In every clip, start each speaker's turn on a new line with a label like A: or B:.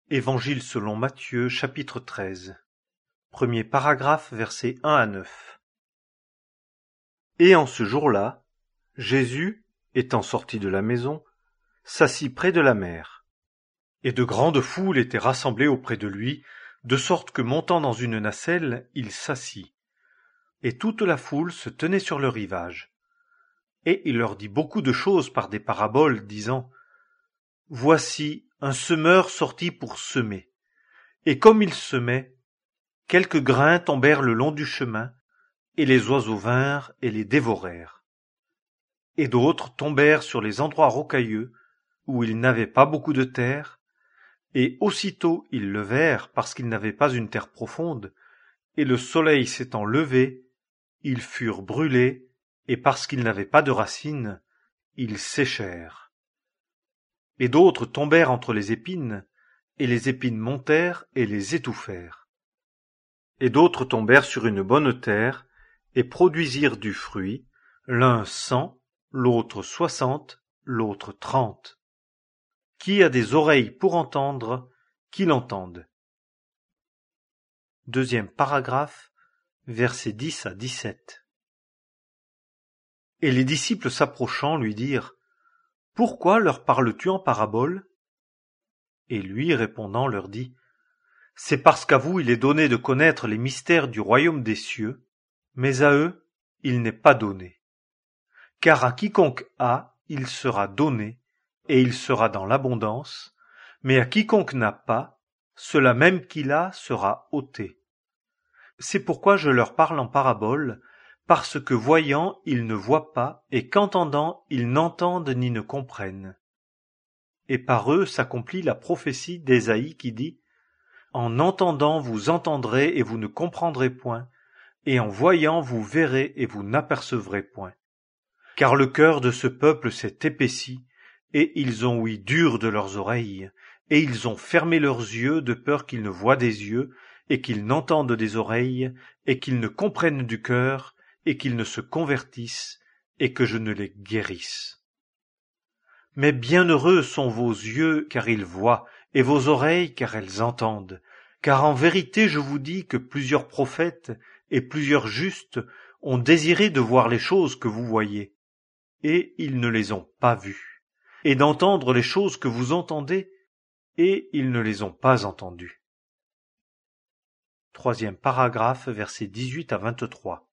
A: Évangile selon Matthieu, chapitre 13. Premier paragraphe, versets 1 à 9. Et en ce jour-là, Jésus, étant sorti de la maison, s'assit près de la mer. Et de grandes foules étaient rassemblées auprès de lui, de sorte que montant dans une nacelle, il s'assit. Et toute la foule se tenait sur le rivage. Et il leur dit beaucoup de choses par des paraboles, disant : Voici un semeur sorti pour semer. Et comme il semait, quelques grains tombèrent le long du chemin, et les oiseaux vinrent et les dévorèrent. Et d'autres tombèrent sur les endroits rocailleux, où il n'avait pas beaucoup de terre, et aussitôt ils levèrent parce qu'ils n'avaient pas une terre profonde, et le soleil s'étant levé, ils furent brûlés, et parce qu'ils n'avaient pas de racines, ils séchèrent. Et d'autres tombèrent entre les épines, et les épines montèrent et les étouffèrent. Et d'autres tombèrent sur une bonne terre, et produisirent du fruit, l'un 100, l'autre 60, l'autre 30. Qui a des oreilles pour entendre, qu'il entende. Deuxième paragraphe, versets 10 à 17. Et les disciples s'approchant lui dirent : Pourquoi leur parles-tu en paraboles ? Et lui répondant leur dit : C'est parce qu'à vous il est donné de connaître les mystères du royaume des cieux, mais à eux il n'est pas donné. Car à quiconque a, il sera donné, et il sera dans l'abondance, mais à quiconque n'a pas, cela même qu'il a sera ôté. C'est pourquoi je leur parle en paraboles, parce que voyant ils ne voient pas, et qu'entendant ils n'entendent ni ne comprennent. Et par eux s'accomplit la prophétie d'Ésaïe qui dit : En entendant vous entendrez et vous ne comprendrez point, et en voyant vous verrez et vous n'apercevrez point. Car le cœur de ce peuple s'est épaissi, et ils ont ouï dur de leurs oreilles, et ils ont fermé leurs yeux de peur qu'ils ne voient des yeux, et qu'ils n'entendent des oreilles, et qu'ils ne comprennent du cœur, et qu'ils ne se convertissent, et que je ne les guérisse. Mais bienheureux sont vos yeux, car ils voient, et vos oreilles, car elles entendent. Car en vérité je vous dis que plusieurs prophètes et plusieurs justes ont désiré de voir les choses que vous voyez, et ils ne les ont pas vues, et d'entendre les choses que vous entendez, et ils ne les ont pas entendues. Troisième paragraphe, versets 18 à 23.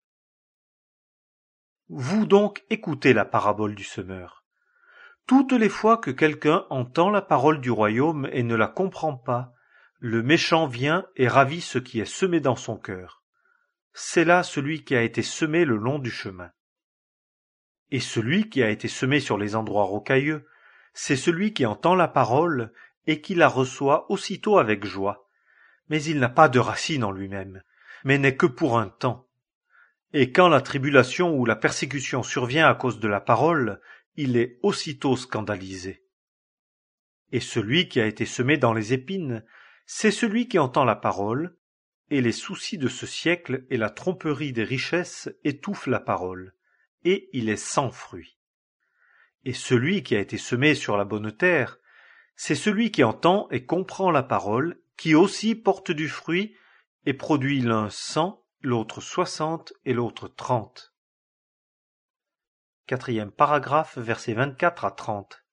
A: Vous donc écoutez la parabole du semeur. Toutes les fois que quelqu'un entend la parole du royaume et ne la comprend pas, le méchant vient et ravit ce qui est semé dans son cœur. C'est là celui qui a été semé le long du chemin. Et celui qui a été semé sur les endroits rocailleux, c'est celui qui entend la parole et qui la reçoit aussitôt avec joie. Mais il n'a pas de racine en lui-même, mais n'est que pour un temps. Et quand la tribulation ou la persécution survient à cause de la parole, il est aussitôt scandalisé. Et celui qui a été semé dans les épines, c'est celui qui entend la parole, et les soucis de ce siècle et la tromperie des richesses étouffent la parole, et il est sans fruit. Et celui qui a été semé sur la bonne terre, c'est celui qui entend et comprend la parole, qui aussi porte du fruit, et produit l'un 100, l'autre 60 et l'autre 30. Quatrième paragraphe, versets 24 à 30.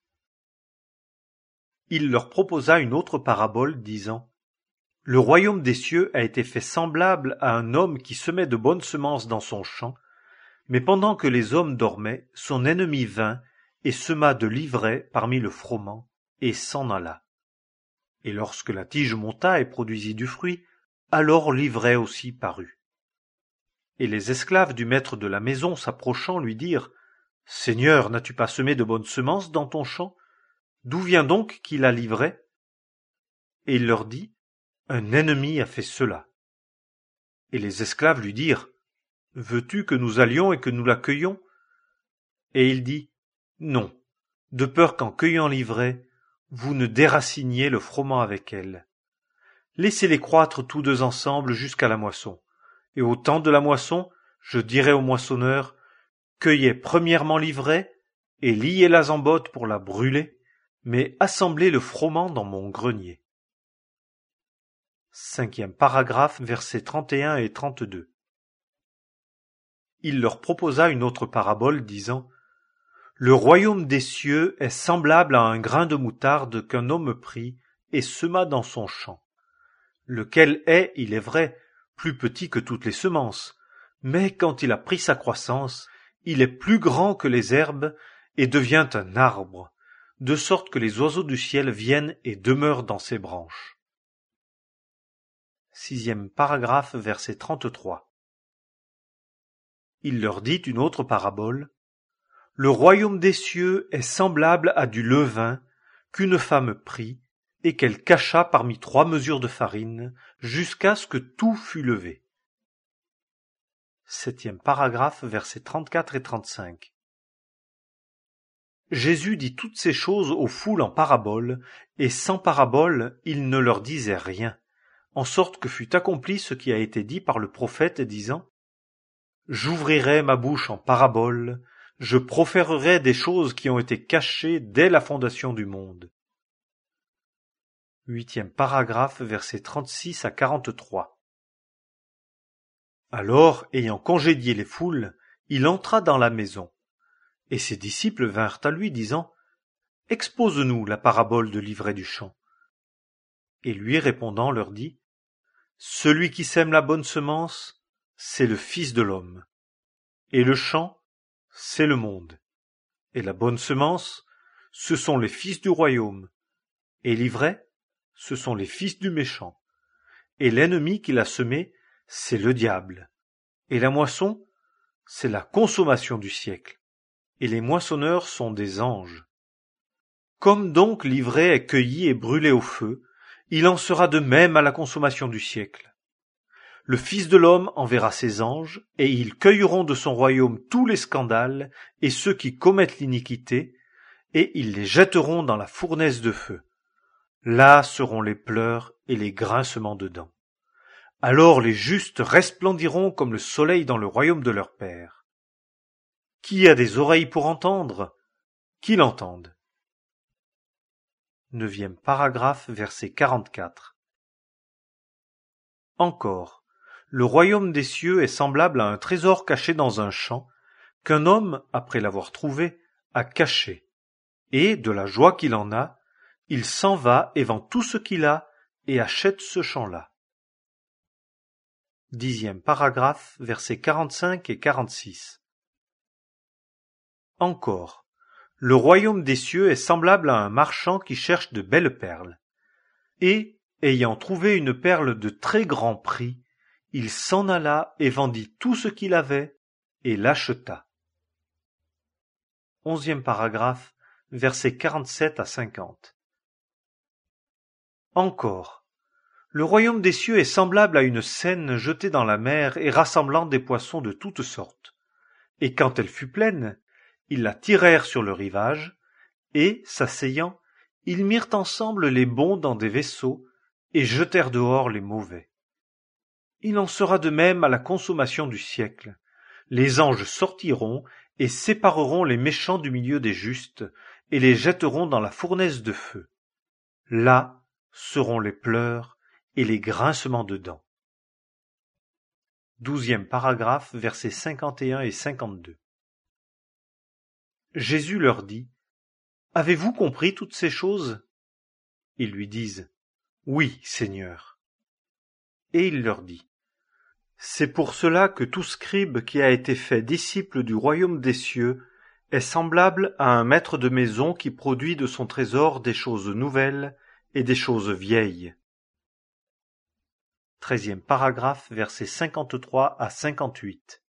A: Il leur proposa une autre parabole, disant : Le royaume des cieux a été fait semblable à un homme qui semait de bonnes semences dans son champ, mais pendant que les hommes dormaient, son ennemi vint et sema de l'ivraie parmi le froment, et s'en alla. Et lorsque la tige monta et produisit du fruit, alors l'ivraie aussi parut. Et les esclaves du maître de la maison s'approchant lui dirent : Seigneur, n'as-tu pas semé de bonnes semences dans ton champ ? D'où vient donc qu'il a l'ivraie ? Et il leur dit : Un ennemi a fait cela. Et les esclaves lui dirent : Veux-tu que nous allions et que nous la cueillions ? Et il dit : Non, de peur qu'en cueillant l'ivraie, vous ne déraciniez le froment avec elle. Laissez-les croître tous deux ensemble jusqu'à la moisson. Et au temps de la moisson, je dirai au moissonneur : Cueillez premièrement l'ivraie, et liez-la en botte pour la brûler, mais assemblez le froment dans mon grenier. Cinquième paragraphe, versets 31 et 32. Il leur proposa une autre parabole, disant : Le royaume des cieux est semblable à un grain de moutarde qu'un homme prit et sema dans son champ, lequel est, il est vrai, plus petit que toutes les semences, mais quand il a pris sa croissance, il est plus grand que les herbes et devient un arbre, de sorte que les oiseaux du ciel viennent et demeurent dans ses branches. Sixième paragraphe, verset 33. Il leur dit une autre parabole. Le royaume des cieux est semblable à du levain qu'une femme prit et qu'elle cacha parmi 3 mesures de farine jusqu'à ce que tout fût levé. Septième paragraphe, versets 34 et 35. Jésus dit toutes ces choses aux foules en paraboles, et sans parabole, il ne leur disait rien, en sorte que fut accompli ce qui a été dit par le prophète, disant : J'ouvrirai ma bouche en paraboles, je proférerai des choses qui ont été cachées dès la fondation du monde. Huitième paragraphe, versets 36 à 43. Alors, ayant congédié les foules, il entra dans la maison. Et ses disciples vinrent à lui, disant : Expose-nous la parabole de l'ivraie du champ. Et lui répondant leur dit : Celui qui sème la bonne semence, c'est le Fils de l'homme. Et le champ, c'est le monde. Et la bonne semence, ce sont les fils du royaume. Et l'ivraie, ce sont les fils du méchant. Et l'ennemi qui l'a semé, c'est le diable. Et la moisson, c'est la consommation du siècle. Et les moissonneurs sont des anges. Comme donc l'ivraie est cueillie et brûlée au feu, il en sera de même à la consommation du siècle. Le Fils de l'homme enverra ses anges, et ils cueilleront de son royaume tous les scandales et ceux qui commettent l'iniquité, et ils les jetteront dans la fournaise de feu. Là seront les pleurs et les grincements de dents. Alors les justes resplendiront comme le soleil dans le royaume de leur Père. Qui a des oreilles pour entendre, qu'il entende. Neuvième paragraphe, verset 44. Encore, le royaume des cieux est semblable à un trésor caché dans un champ, qu'un homme, après l'avoir trouvé, a caché. Et, de la joie qu'il en a, il s'en va et vend tout ce qu'il a et achète ce champ-là. Dixième paragraphe, versets 45 et 46. Encore, le royaume des cieux est semblable à un marchand qui cherche de belles perles. Et, ayant trouvé une perle de très grand prix, il s'en alla et vendit tout ce qu'il avait et l'acheta. Onzième paragraphe, versets 47 à 50. Encore, le royaume des cieux est semblable à une seine jetée dans la mer et rassemblant des poissons de toutes sortes. Et quand elle fut pleine, ils la tirèrent sur le rivage, et, s'asseyant, ils mirent ensemble les bons dans des vaisseaux, et jetèrent dehors les mauvais. Il en sera de même à la consommation du siècle. Les anges sortiront et sépareront les méchants du milieu des justes, et les jetteront dans la fournaise de feu. Là seront les pleurs et les grincements de dents. Douzième paragraphe, versets 51 et 52. Jésus leur dit : Avez-vous compris toutes ces choses ? Ils lui disent : Oui, Seigneur. Et il leur dit : C'est pour cela que tout scribe qui a été fait disciple du royaume des cieux est semblable à un maître de maison qui produit de son trésor des choses nouvelles et des choses vieilles. 13e paragraphe, versets 53 à 58.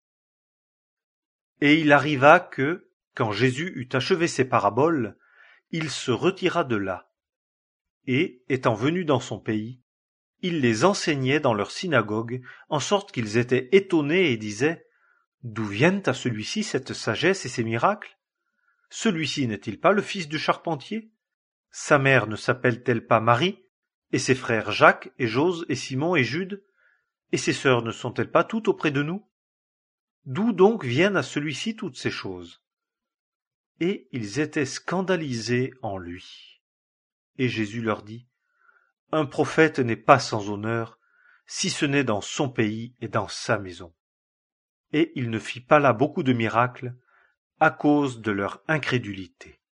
A: Et il arriva que, quand Jésus eut achevé ses paraboles, il se retira de là. Et, étant venu dans son pays, il les enseignait dans leur synagogue, en sorte qu'ils étaient étonnés et disaient : D'où viennent à celui-ci cette sagesse et ces miracles ? Celui-ci n'est-il pas le fils du charpentier ? Sa mère ne s'appelle-t-elle pas Marie ? Et ses frères Jacques et Jose et Simon et Jude ? Et ses sœurs ne sont-elles pas toutes auprès de nous ? D'où donc viennent à celui-ci toutes ces choses ? Et ils étaient scandalisés en lui. Et Jésus leur dit : Un prophète n'est pas sans honneur, si ce n'est dans son pays et dans sa maison. Et il ne fit pas là beaucoup de miracles, à cause de leur incrédulité.